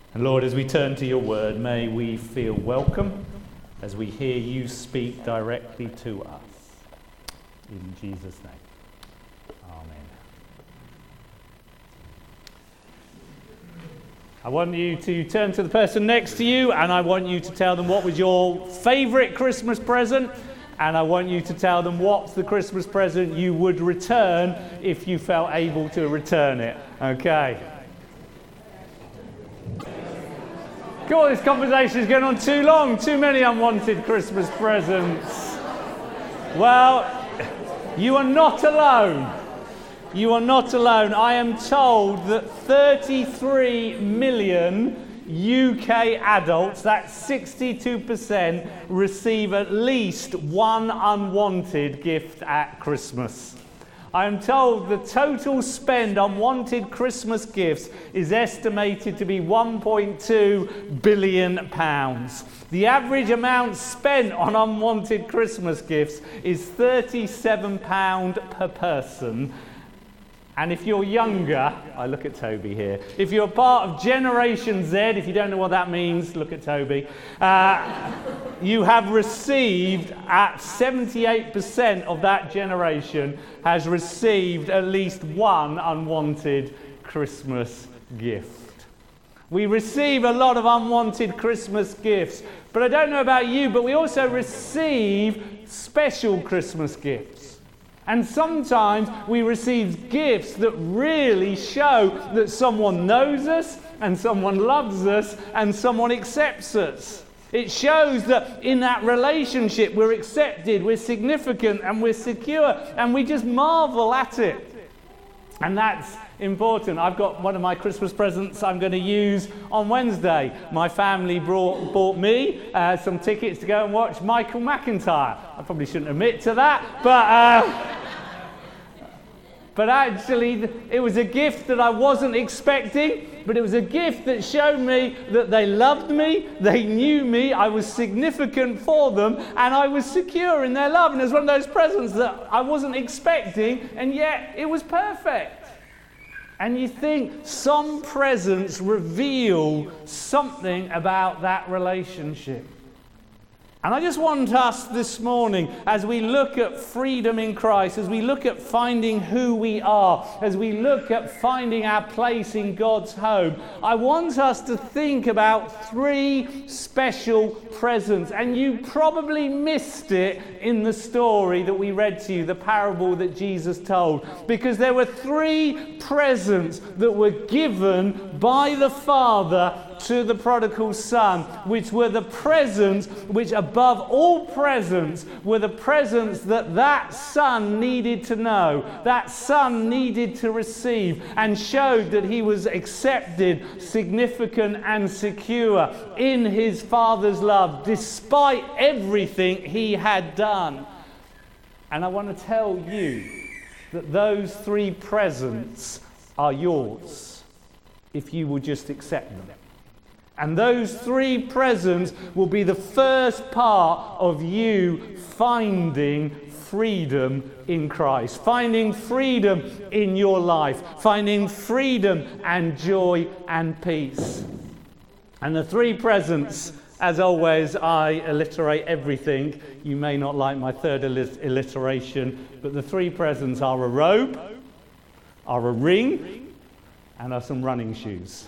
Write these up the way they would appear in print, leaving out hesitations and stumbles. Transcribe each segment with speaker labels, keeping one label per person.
Speaker 1: And Lord, as we turn to your word, may we feel welcome as we hear you speak directly to us. In Jesus' name, amen. I want you to turn to the person next to you, and I want you to tell them what was your favourite Christmas present, and I want you to tell them what's the Christmas present you would return if you felt able to return it. Okay. God, this conversation is going on too long. Too many unwanted Christmas presents. Well, you are not alone. You are not alone. I am told that 33 million UK adults, that's 62%, receive at least one unwanted gift at Christmas. I am told the total spend on wanted Christmas gifts is estimated to be £1.2 billion. The average amount spent on unwanted Christmas gifts is £37 per person. And if you're younger, I look at Toby here, if you're part of Generation Z, if you don't know what that means, look at Toby, you have received, at 78% of that generation has received at least one unwanted Christmas gift. We receive a lot of unwanted Christmas gifts, but I don't know about you, but we also receive special Christmas gifts. And sometimes we receive gifts that really show that someone knows us and someone loves us and someone accepts us. It shows that in that relationship we're accepted, we're significant and we're secure, and we just marvel at it. And that's important. I've got one of my Christmas presents I'm going to use on Wednesday. My family bought me some tickets to go and watch Michael McIntyre. I probably shouldn't admit to that, but actually it was a gift that I wasn't expecting, but it was a gift that showed me that they loved me, they knew me, I was significant for them, and I was secure in their love. And it was one of those presents that I wasn't expecting, and yet it was perfect. And you think some presents reveal something about that relationship. And I just want us this morning, as we look at freedom in Christ, as we look at finding who we are, as we look at finding our place in God's home, I want us to think about three special presents. And you probably missed it in the story that we read to you, the parable that Jesus told, because there were three presents that were given by the Father to the prodigal son, which were the presents which above all presents were the presents that son needed to know, that son needed to receive, and showed that he was accepted, significant and secure in his Father's love despite everything he had done. And I want to tell you that those three presents are yours if you will just accept them. And those three presents will be the first part of you finding freedom in Christ, finding freedom in your life, finding freedom and joy and peace. And the three presents, as always, I alliterate everything. You may not like my third alliteration, but the three presents are a robe, are a ring, and are some running shoes.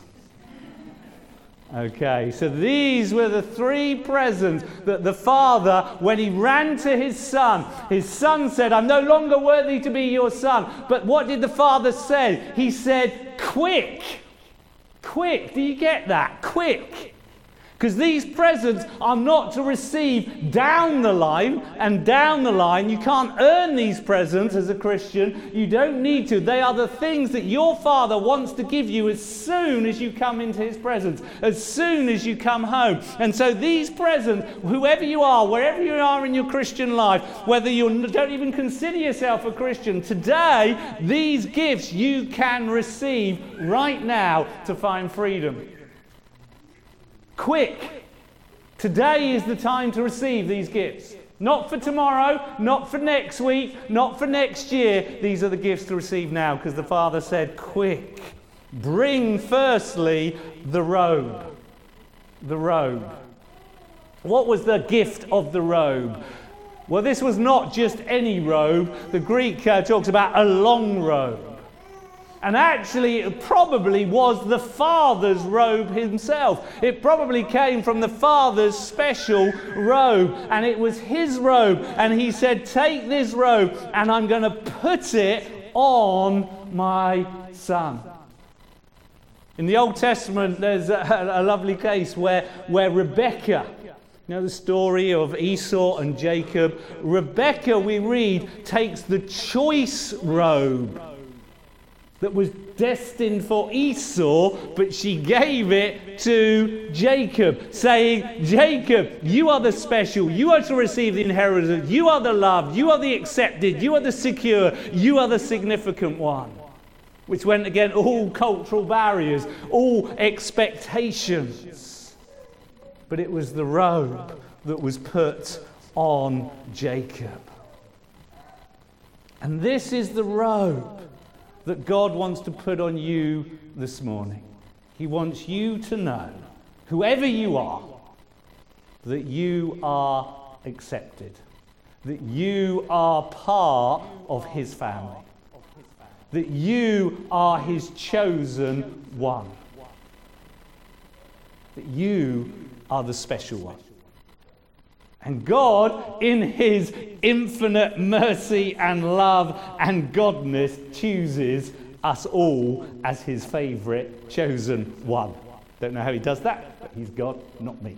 Speaker 1: Okay, so these were the three presents that the Father, when he ran to his son said, I'm no longer worthy to be your son. But what did the Father say? He said, quick. Quick, do you get that? Quick. Because these presents are not to receive down the line and down the line. You can't earn these presents as a Christian. You don't need to. They are the things that your Father wants to give you as soon as you come into his presence, as soon as you come home. And so these presents, whoever you are, wherever you are in your Christian life, whether you don't even consider yourself a Christian, today, these gifts you can receive right now to find freedom. Quick. Today is the time to receive these gifts. Not for tomorrow, not for next week, not for next year. These are the gifts to receive now, because the Father said, quick. Bring firstly the robe. The robe. What was the gift of the robe? Well, this was not just any robe. The Greek talks about a long robe. And actually, it probably was the Father's robe himself. It probably came from the Father's special robe. And it was his robe. And he said, take this robe and I'm going to put it on my son. In the Old Testament, there's a lovely case where Rebekah, you know the story of Esau and Jacob. Rebekah, we read, takes the choice robe that was destined for Esau, but she gave it to Jacob, saying, Jacob, you are the special, you are to receive the inheritance, you are the loved, you are the accepted, you are the secure, you are the significant one. Which went against all cultural barriers, all expectations. But it was the robe that was put on Jacob. And this is the robe that God wants to put on you this morning. He wants you to know, whoever you are, that you are accepted, that you are part of his family, that you are his chosen one, that you are the special one. And God, in his infinite mercy and love and godness, chooses us all as his favourite chosen one. Don't know how he does that, but he's God, not me.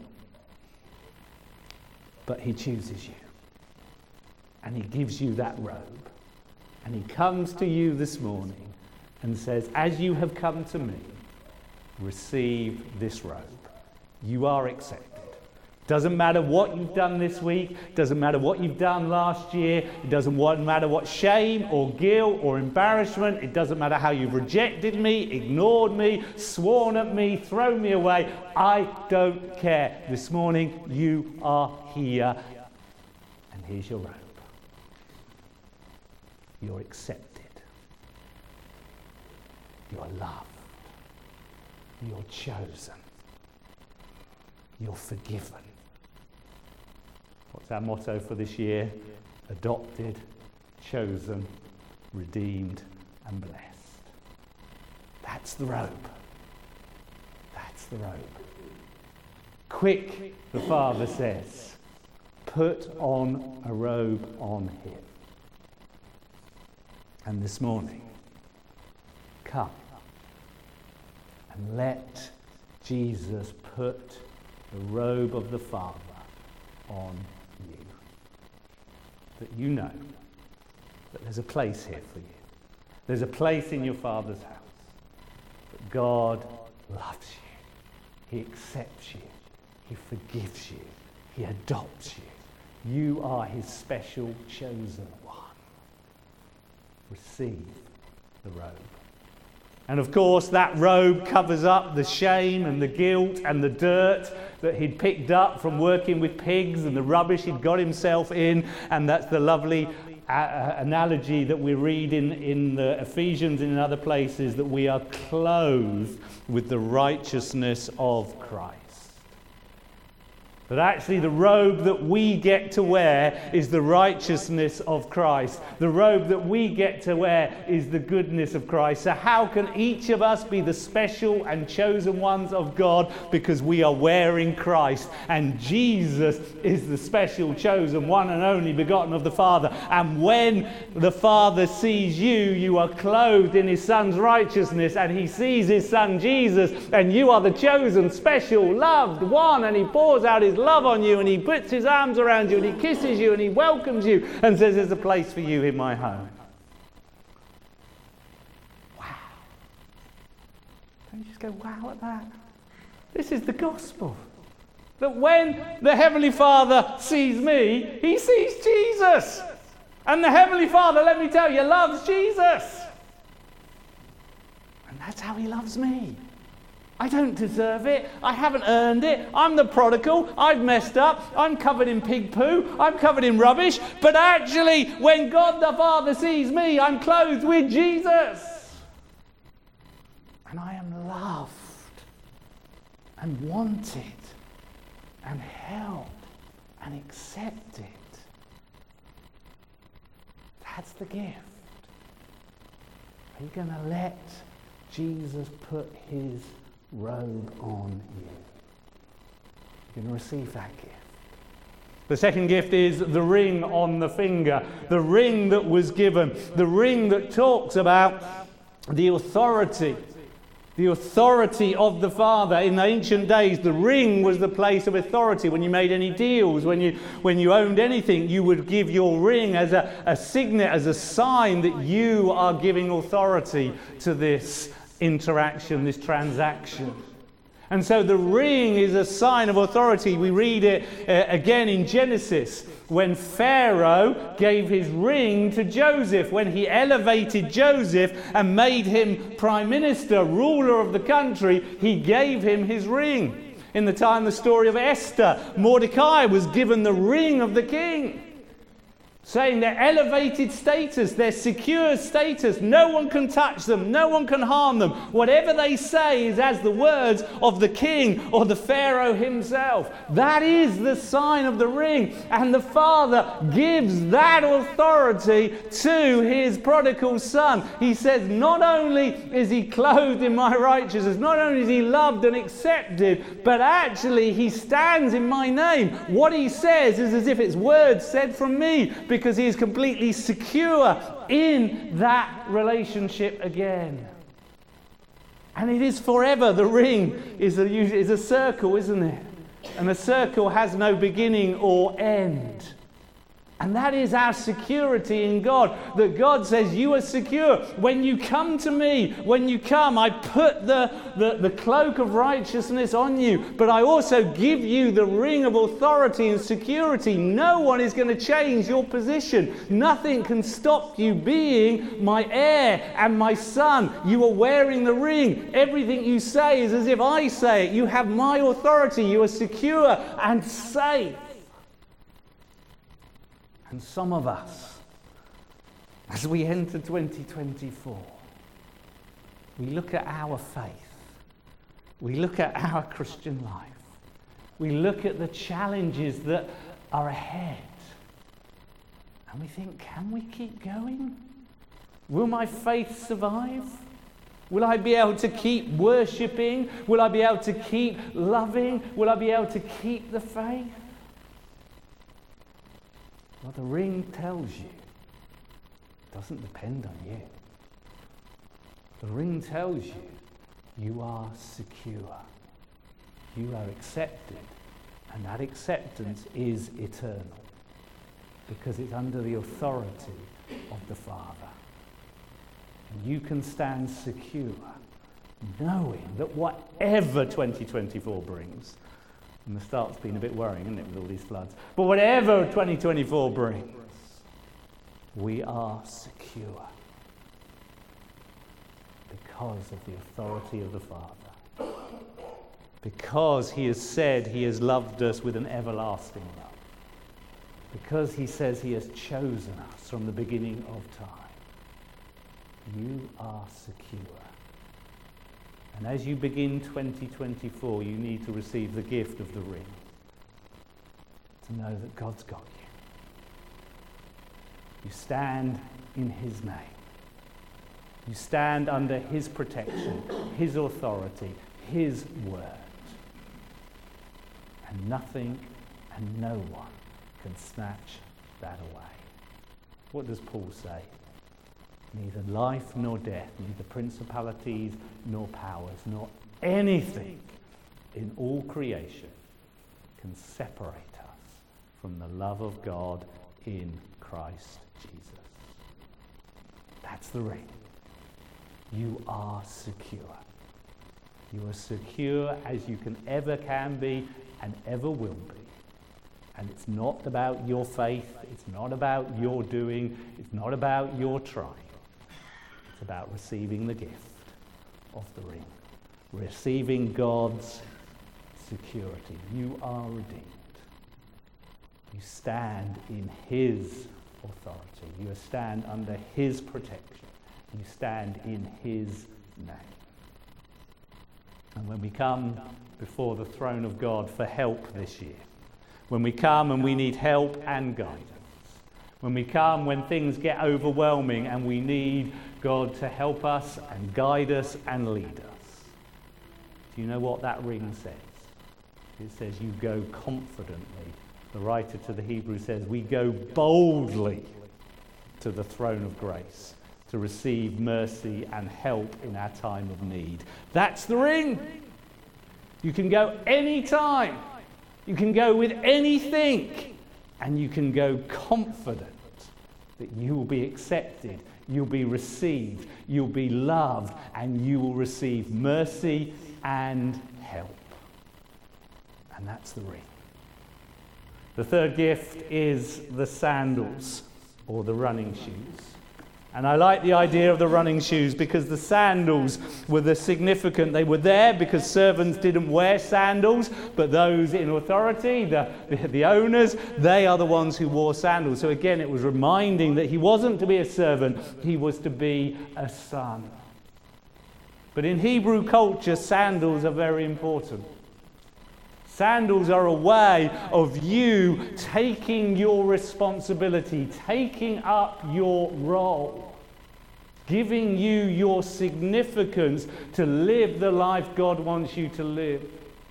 Speaker 1: But he chooses you. And he gives you that robe. And he comes to you this morning and says, as you have come to me, receive this robe. You are accepted. Doesn't matter what you've done this week, doesn't matter what you've done last year, it doesn't matter what shame or guilt or embarrassment, it doesn't matter how you've rejected me, ignored me, sworn at me, thrown me away. I don't care. This morning you are here, and here's your robe. You're accepted. You're loved. You're chosen. You're forgiven. What's our motto for this year? Adopted, chosen, redeemed, and blessed. That's the robe. That's the robe. Quick, the Father says, put on a robe on him. And this morning, come and let Jesus put the robe of the Father on you. That you know that there's a place here for you. There's a place in your Father's house. That God loves you. He accepts you. He forgives you. He adopts you. You are his special chosen one. Receive the robe. And of course, that robe covers up the shame and the guilt and the dirt that he'd picked up from working with pigs and the rubbish he'd got himself in. And that's the lovely analogy that we read in the Ephesians and in other places, that we are clothed with the righteousness of Christ. But actually the robe that we get to wear is the righteousness of Christ. The robe that we get to wear is the goodness of Christ. So how can each of us be the special and chosen ones of God? Because we are wearing Christ. And Jesus is the special, chosen, one and only begotten of the Father. And when the Father sees you, you are clothed in his Son's righteousness. And he sees his Son Jesus. And you are the chosen, special, loved one. And he pours out his love on you, and he puts his arms around you, and he kisses you, and he welcomes you, and says, there's a place for you in my home. Wow. Don't you just go, wow at that? This is the gospel. That when the Heavenly Father sees me, he sees Jesus. And the Heavenly Father, let me tell you, loves Jesus. And that's how he loves me. I don't deserve it. I haven't earned it. I'm the prodigal. I've messed up. I'm covered in pig poo. I'm covered in rubbish. But actually, when God the Father sees me, I'm clothed with Jesus. And I and wanted and held and accepted. That's the gift. Are you going to let Jesus put his robe on you? You're going to receive that gift. The second gift is the ring on the finger. The ring that was given. The ring that talks about the authority. The authority of the Father. In ancient days, the ring was the place of authority. When you made any deals, when you owned anything, you would give your ring as a signet, as a sign that you are giving authority to this interaction, this transaction. And so the ring is a sign of authority. We read it again in Genesis when Pharaoh gave his ring to Joseph, when he elevated Joseph and made him prime minister, ruler of the country, he gave him his ring. In the time, the story of Esther, Mordecai was given the ring of the king, saying their elevated status, their secure status, no one can touch them, no one can harm them. Whatever they say is as the words of the king or the Pharaoh himself. That is the sign of the ring. And the Father gives that authority to his prodigal son. He says, not only is he clothed in my righteousness, not only is he loved and accepted, but actually he stands in my name. What he says is as if it's words said from me, because he is completely secure in that relationship again. And it is forever. The ring is a circle, isn't it? And a circle has no beginning or end. And that is our security in God. That God says, you are secure. When you come to me, when you come, I put the cloak of righteousness on you. But I also give you the ring of authority and security. No one is going to change your position. Nothing can stop you being my heir and my son. You are wearing the ring. Everything you say is as if I say it. You have my authority. You are secure and safe. And some of us, as we enter 2024, we look at our faith, we look at our Christian life, we look at the challenges that are ahead, and we think, can we keep going? Will my faith survive? Will I be able to keep worshipping? Will I be able to keep loving? Will I be able to keep the faith? Well, the ring tells you it doesn't depend on you. The ring tells you you are secure. You are accepted. And that acceptance is eternal because it's under the authority of the Father. And you can stand secure knowing that whatever 2024 brings, and the start's been a bit worrying, isn't it, with all these floods? But whatever 2024 brings, we are secure because of the authority of the Father. Because he has said he has loved us with an everlasting love. Because he says he has chosen us from the beginning of time. You are secure. And as you begin 2024, you need to receive the gift of the ring. To know that God's got you. You stand in his name. You stand under his protection, his authority, his word. And nothing and no one can snatch that away. What does Paul say? Neither life nor death, neither principalities nor powers, nor anything in all creation can separate us from the love of God in Christ Jesus. That's the ring. You are secure. You are secure as you can be and ever will be. And it's not about your faith, it's not about your doing, it's not about your trying. It's about receiving the gift of the ring. Receiving God's security. You are redeemed. You stand in his authority. You stand under his protection. You stand in his name. And when we come before the throne of God for help this year, when we come and we need help and guidance, when we come when things get overwhelming and we need God to help us and guide us and lead us, do you know what that ring says? It says you go confidently. The writer to the Hebrews says we go boldly to the throne of grace to receive mercy and help in our time of need. That's the ring. You can go anytime. You can go with anything. And you can go confident that you will be accepted, you'll be received, you'll be loved, and you will receive mercy and help. And that's the ring. The third gift is the sandals, or the running shoes. And I like the idea of the running shoes because the sandals were they were there because servants didn't wear sandals, but those in authority, the owners, they are the ones who wore sandals. So again, it was reminding that he wasn't to be a servant, he was to be a son. But in Hebrew culture, sandals are very important. Sandals are a way of you taking your responsibility, taking up your role, giving you your significance to live the life God wants you to live.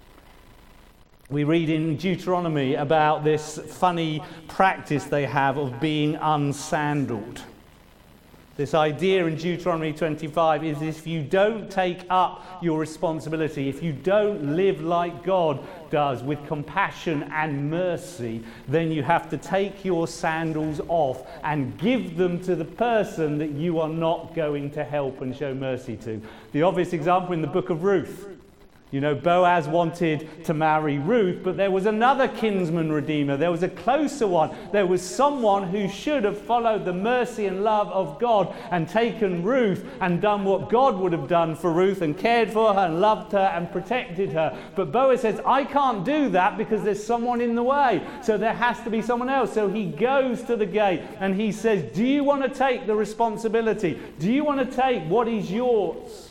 Speaker 1: We read in Deuteronomy about this funny practice they have of being unsandaled. This idea in Deuteronomy 25 is if you don't take up your responsibility, if you don't live like God does with compassion and mercy, then you have to take your sandals off and give them to the person that you are not going to help and show mercy to. The obvious example in the book of Ruth. You know, Boaz wanted to marry Ruth, but there was another kinsman redeemer. There was a closer one. There was someone who should have followed the mercy and love of God and taken Ruth and done what God would have done for Ruth and cared for her and loved her and protected her. But Boaz says, I can't do that because there's someone in the way. So there has to be someone else. So he goes to the gate and he says, do you want to take the responsibility? Do you want to take what is yours?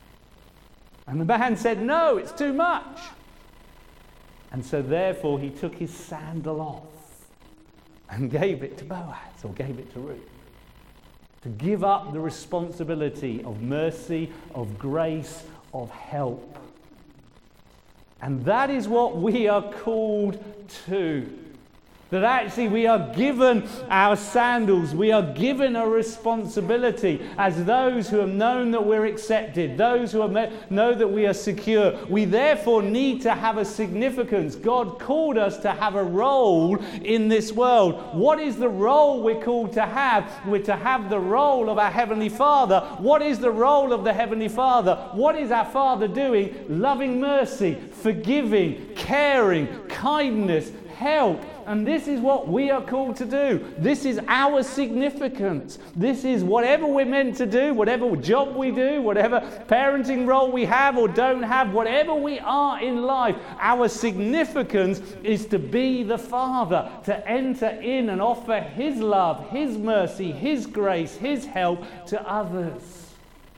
Speaker 1: And the man said, no, it's too much. And so therefore he took his sandal off and gave it to Boaz, or gave it to Ruth. To give up the responsibility of mercy, of grace, of help. And that is what we are called to. That actually we are given our sandals, we are given a responsibility as those who have known that we're accepted, those who have know that we are secure. We therefore need to have a significance. God called us to have a role in this world. What is the role we're called to have? We're to have the role of our Heavenly Father. What is the role of the Heavenly Father? What is our Father doing? Loving mercy, forgiving, caring, kindness, help. And this is what we are called to do. This is our significance. This is whatever we're meant to do, whatever job we do, whatever parenting role we have or don't have, whatever we are in life, our significance is to be the Father, to enter in and offer His love, His mercy, His grace, His help to others.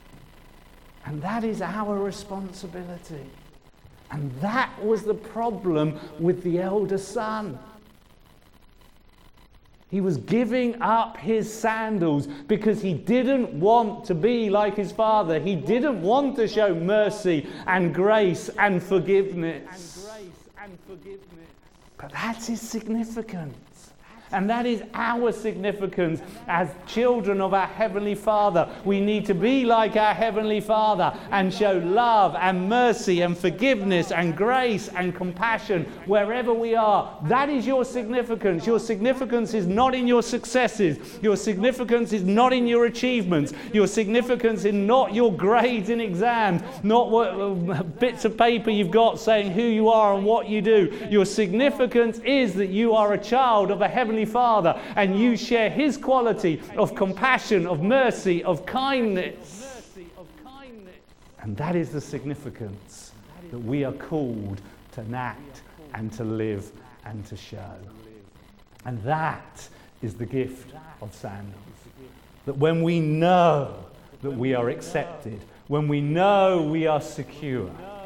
Speaker 1: And that is our responsibility. And that was the problem with the elder son. He was giving up his sandals because he didn't want to be like his father. He didn't want to show mercy and grace and forgiveness. But that's his significance. And that is our significance as children of our Heavenly Father. We need to be like our Heavenly Father and show love and mercy and forgiveness and grace and compassion wherever we are. That is your significance. Your significance is not in your successes. Your significance is not in your achievements. Your significance is not your grades in exams, not what bits of paper you've got saying who you are and what you do. Your significance is that you are a child of a Heavenly Father and you share His quality of compassion, of mercy, of kindness. And that is the significance that we are called to enact and to live and to show. And that is the gift of sandals. That when we know that we are accepted, when we know we are secure,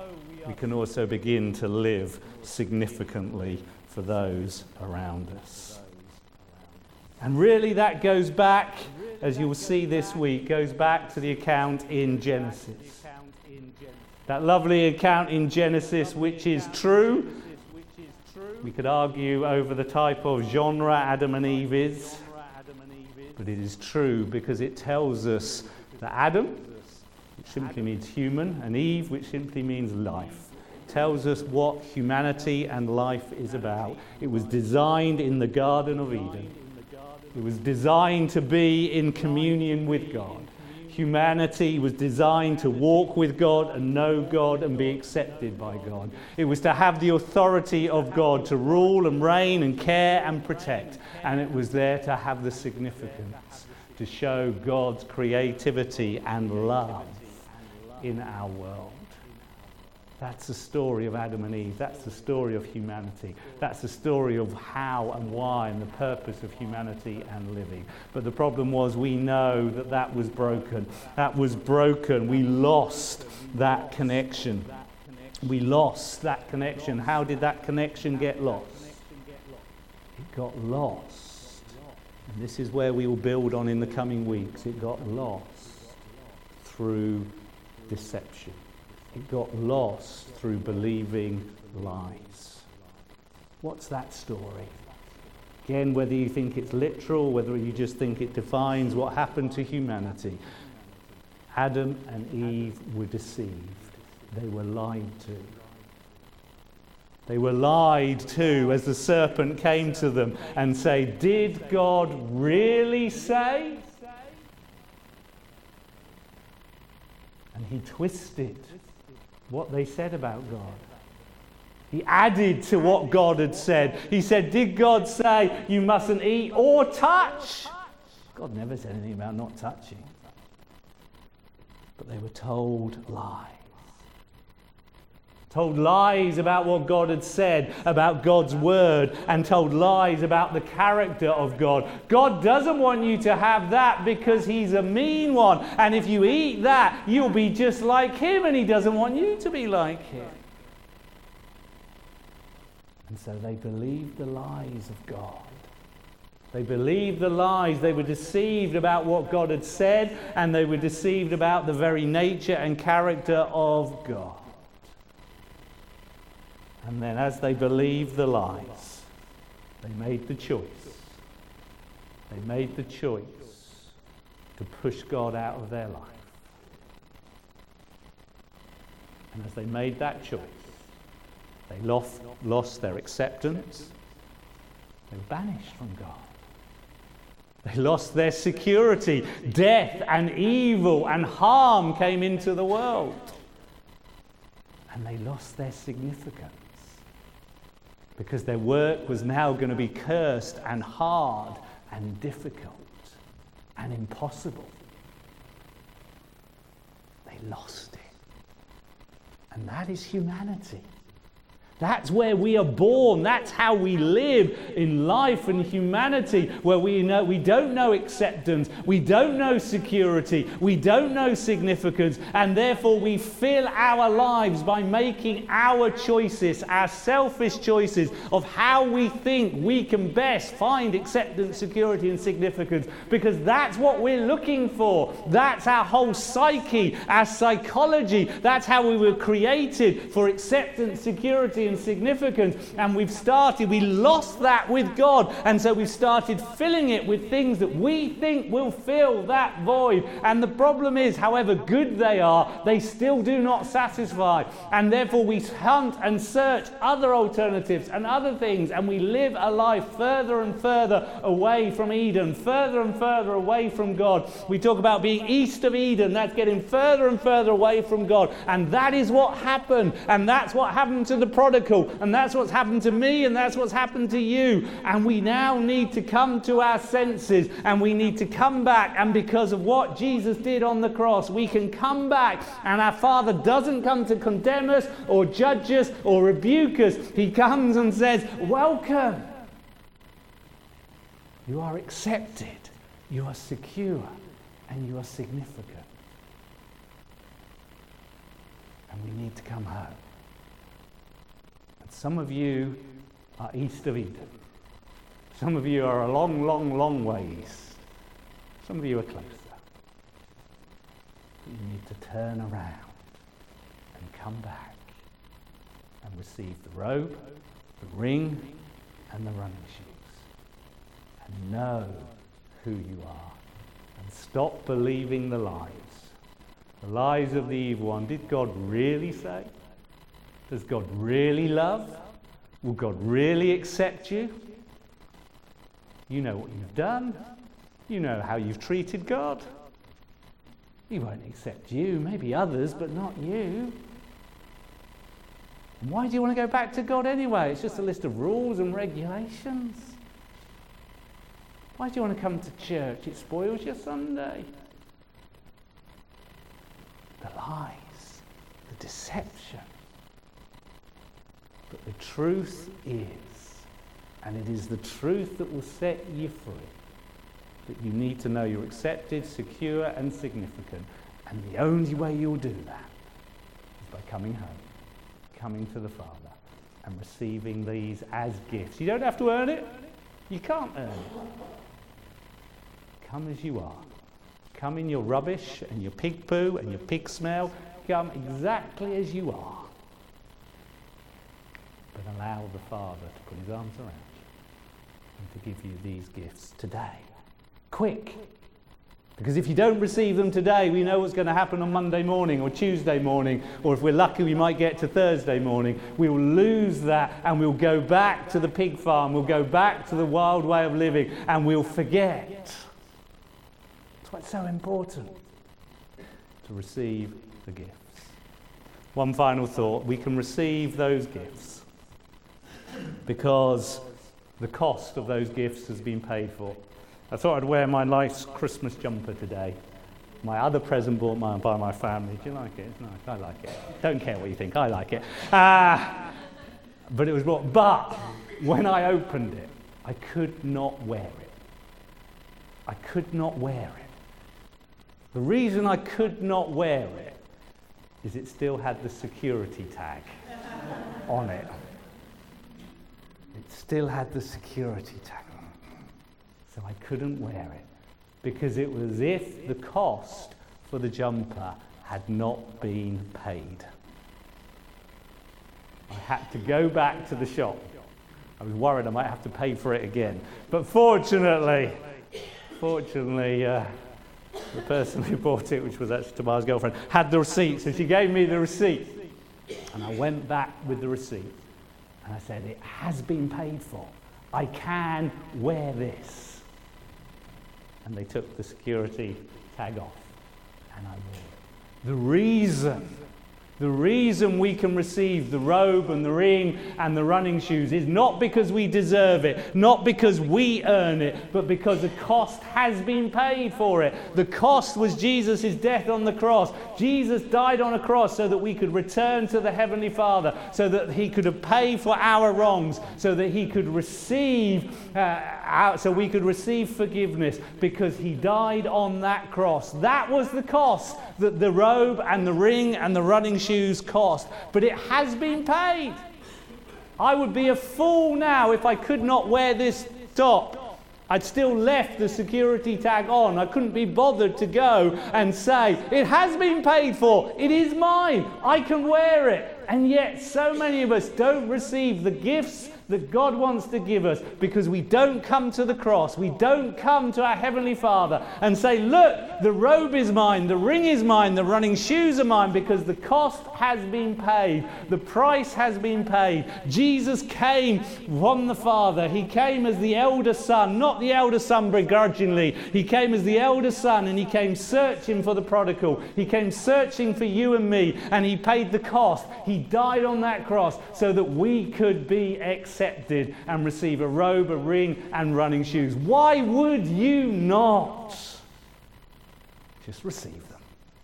Speaker 1: we can also begin to live significantly for those around us. And really that goes back, as you will see this week, goes back to the account in Genesis. That lovely account in Genesis, which is true. We could argue over the type of genre Adam and Eve is, but it is true because it tells us that Adam, which simply means human, and Eve, which simply means life, tells us what humanity and life is about. It was designed in the Garden of Eden. It was designed to be in communion with God. Humanity was designed to walk with God and know God and be accepted by God. It was to have the authority of God to rule and reign and care and protect. And it was there to have the significance to show God's creativity and love in our world. That's the story of Adam and Eve. That's the story of humanity. That's the story of how and why and the purpose of humanity and living. But the problem was we know that that was broken. That was broken. We lost that connection. We lost that connection. How did that connection get lost? It got lost. And this is where we will build on in the coming weeks. It got lost through deception. It got lost through believing lies. What's that story? Again, whether you think it's literal, whether you just think it defines what happened to humanity, Adam and Eve were deceived. They were lied to. They were lied to as the serpent came to them and said, "Did God really say?" And he twisted what they said about God. He added to what God had said. He said, "Did God say you mustn't eat or touch?" God never said anything about not touching. But they were told lies. Told lies about what God had said, about God's word, and told lies about the character of God. God doesn't want you to have that because he's a mean one. And if you eat that, you'll be just like him, and he doesn't want you to be like him. And so they believed the lies of God. They believed the lies. They were deceived about what God had said, and they were deceived about the very nature and character of God. And then as they believed the lies, they made the choice. They made the choice to push God out of their life. And as they made that choice, they lost their acceptance. They were banished from God. They lost their security. Death and evil and harm came into the world. And they lost their significance. Because their work was now going to be cursed and hard and difficult and impossible. They lost it. And that is humanity. That's where we are born. That's how we live in life and humanity, where we don't know acceptance, we don't know security, we don't know significance, and therefore we fill our lives by making our choices, our selfish choices of how we think we can best find acceptance, security, and significance, because that's what we're looking for. That's our whole psyche, our psychology. That's how we were created, for acceptance, security, and significance. And we lost that with God, and so we've started filling it with things that we think will fill that void. And the problem is, however good they are, they still do not satisfy, and therefore we hunt and search other alternatives and other things, and we live a life further and further away from Eden, further and further away from God. We talk about being east of Eden. That's getting further and further away from God, and that is what happened. And that's what happened to the prodigal, and that's what's happened to me, and that's what's happened to you. And we now need to come to our senses, and we need to come back. And because of what Jesus did on the cross, we can come back, and our Father doesn't come to condemn us or judge us or rebuke us. He comes and says, "Welcome. You are accepted, you are secure, and you are significant." And we need to come home. Some of you are east of Eden. Some of you are a long, long, long way east. Some of you are closer. But you need to turn around and come back and receive the robe, the ring, and the running shoes. And know who you are. And stop believing the lies. The lies of the evil one. Did God really say? Does God really love? Will God really accept you? You know what you've done. You know how you've treated God. He won't accept you, maybe others, but not you. Why do you want to go back to God anyway? It's just a list of rules and regulations. Why do you want to come to church? It spoils your Sunday. The lies, the deception. But the truth is, and it is the truth that will set you free, that you need to know you're accepted, secure, and significant. And the only way you'll do that is by coming home, coming to the Father, and receiving these as gifts. You don't have to earn it. You can't earn it. Come as you are. Come in your rubbish and your pig poo and your pig smell. Come exactly as you are. But allow the Father to put his arms around you and to give you these gifts today. Quick. Because if you don't receive them today, we know what's going to happen on Monday morning or Tuesday morning, or if we're lucky we might get to Thursday morning. We will lose that and we'll go back to the pig farm, we'll go back to the wild way of living, and we'll forget. That's why it's so important to receive the gifts. One final thought. We can receive those gifts because the cost of those gifts has been paid for. I thought I'd wear my nice Christmas jumper today. My other present bought by my family. Do you like it? It's nice. I like it. Don't care what you think. I like it. But it was bought. But when I opened it, I could not wear it. I could not wear it. The reason I could not wear it is it still had the security tag on it. It still had the security tag on it. So I couldn't wear it because it was as if the cost for the jumper had not been paid. I had to go back to the shop. I was worried I might have to pay for it again. But fortunately, the person who bought it, which was actually Tamar's girlfriend, had the receipt. So she gave me the receipt. And I went back with the receipt. And I said, it has been paid for. I can wear this. And they took the security tag off. And I wore it. The reason we can receive the robe and the ring and the running shoes is not because we deserve it, not because we earn it, but because the cost has been paid for it. The cost was Jesus' death on the cross. Jesus died on a cross so that we could return to the Heavenly Father, so that he could pay for our wrongs, so that he could receive, so we could receive forgiveness, because he died on that cross. That was the cost that the robe and the ring and the running shoes cost, but it has been paid. I would be a fool now if I could not wear this top. I'd still left the security tag on. I couldn't be bothered to go and say, it has been paid for, it is mine, I can wear it. And yet so many of us don't receive the gifts that God wants to give us because we don't come to the cross. We don't come to our Heavenly Father and say, look, the robe is mine, the ring is mine, the running shoes are mine, because the cost has been paid. The price has been paid. Jesus came from the Father. He came as the elder son, not the elder son begrudgingly. He came as the elder son, and he came searching for the prodigal. He came searching for you and me, and he paid the cost. He died on that cross so that we could be accepted and receive a robe, a ring, and running shoes. Why would you not just receive them?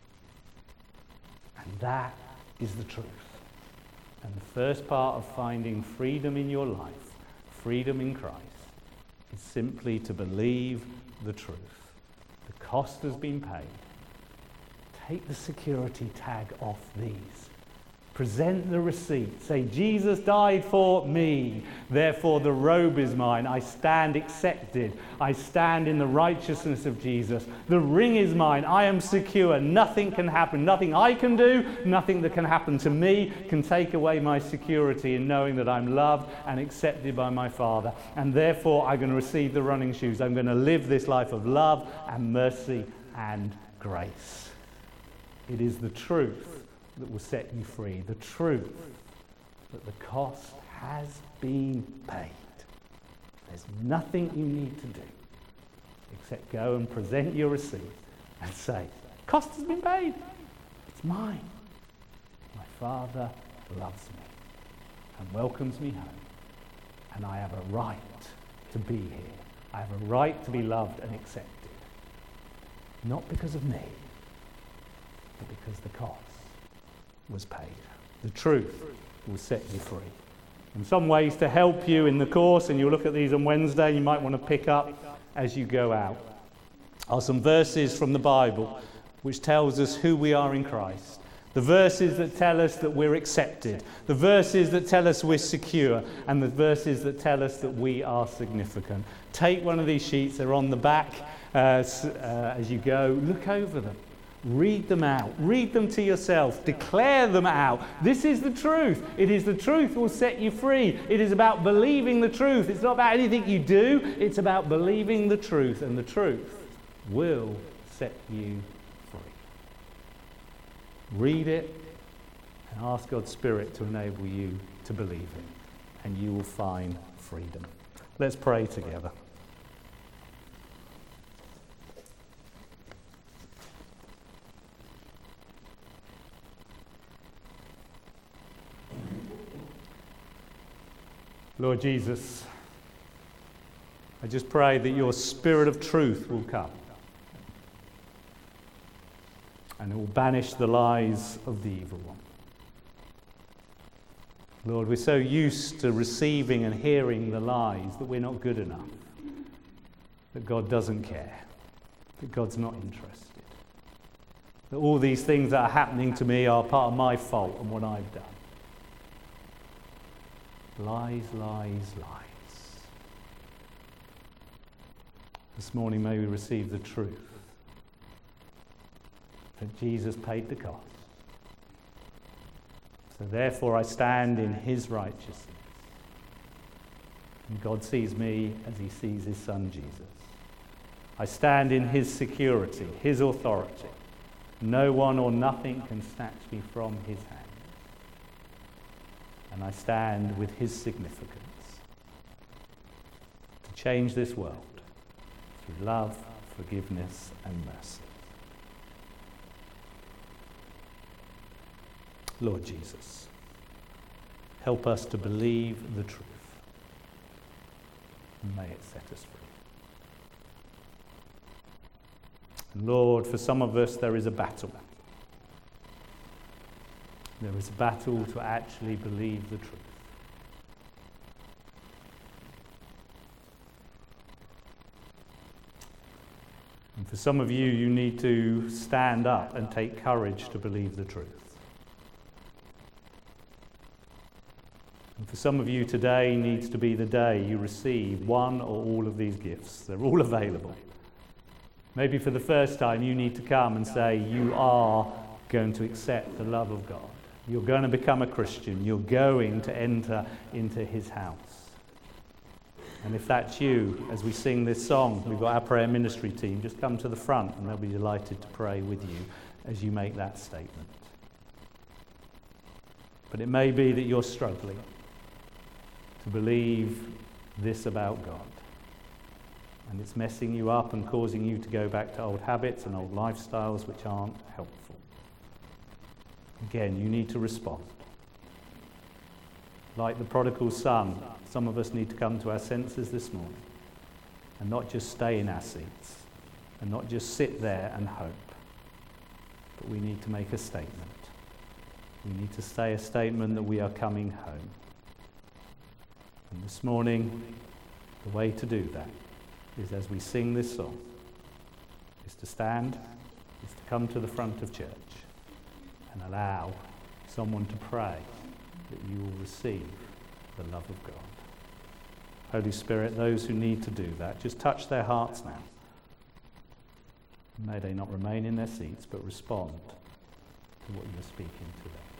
Speaker 1: And that is the truth. And the first part of finding freedom in your life, freedom in Christ, is simply to believe the truth. The cost has been paid. Take the security tag off these Present the receipt. Say, Jesus died for me. Therefore, the robe is mine. I stand accepted. I stand in the righteousness of Jesus. The ring is mine. I am secure. Nothing can happen. Nothing I can do, nothing that can happen to me can take away my security in knowing that I'm loved and accepted by my Father. And therefore, I'm going to receive the running shoes. I'm going to live this life of love and mercy and grace. It is the truth that will set you free. The truth that the cost has been paid. There's nothing you need to do except go and present your receipt and say, cost has been paid. It's mine. My Father loves me and welcomes me home. And I have a right to be here. I have a right to be loved and accepted. Not because of me, but because the cost was paid. The truth will set you free. In some ways, to help you in the course, and you'll look at these on Wednesday, you might want to pick up as you go out, are some verses from the Bible which tells us who we are in Christ. The verses that tell us that we're accepted. The verses that tell us we're secure. And the verses that tell us that we are significant. Take one of these sheets. They're on the back as you go. Look over them. Read them out. Read them to yourself. Declare them out. This is the truth. It is the truth that will set you free. It is about believing the truth. It's not about anything you do. It's about believing the truth. And the truth will set you free. Read it and ask God's Spirit to enable you to believe it. And you will find freedom. Let's pray together. Lord Jesus, I just pray that your Spirit of truth will come and it will banish the lies of the evil one. Lord, we're so used to receiving and hearing the lies that we're not good enough, that God doesn't care, that God's not interested, that all these things that are happening to me are part of my fault and what I've done. Lies, lies, lies. This morning may we receive the truth that Jesus paid the cost. So therefore I stand in his righteousness. And God sees me as he sees his Son Jesus. I stand in his security, his authority. No one or nothing can snatch me from his hand. And I stand with his significance to change this world through love, forgiveness, and mercy. Lord Jesus, help us to believe the truth. And may it set us free. And Lord, for some of us there is a battle. There is a battle to actually believe the truth. And for some of you, you need to stand up and take courage to believe the truth. And for some of you, today needs to be the day you receive one or all of these gifts. They're all available. Maybe for the first time, you need to come and say, you are going to accept the love of God. You're going to become a Christian. You're going to enter into his house. And if that's you, as we sing this song, we've got our prayer ministry team. Just come to the front and they'll be delighted to pray with you as you make that statement. But it may be that you're struggling to believe this about God. And it's messing you up and causing you to go back to old habits and old lifestyles which aren't helpful. Again, you need to respond. Like the prodigal son, some of us need to come to our senses this morning and not just stay in our seats and not just sit there and hope, but we need to make a statement. We need to say a statement that we are coming home. And this morning, the way to do that is as we sing this song, is to stand, is to come to the front of church and allow someone to pray that you will receive the love of God. Holy Spirit, those who need to do that, just touch their hearts now. May they not remain in their seats, but respond to what you're speaking to them.